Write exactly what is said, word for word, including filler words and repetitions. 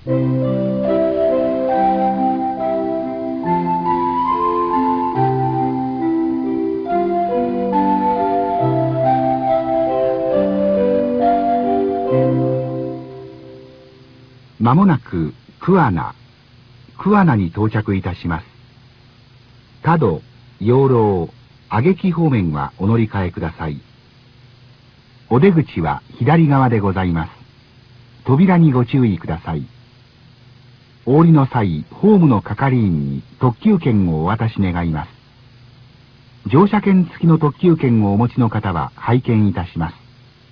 まもなく桑名、桑名に到着いたします。多度、養老、挙木方面はお乗り換えください。お出口は左側でございます。扉にご注意ください。お降りの際、ホームの係員に特急券をお渡し願います。乗車券付きの特急券をお持ちの方は拝見いたします。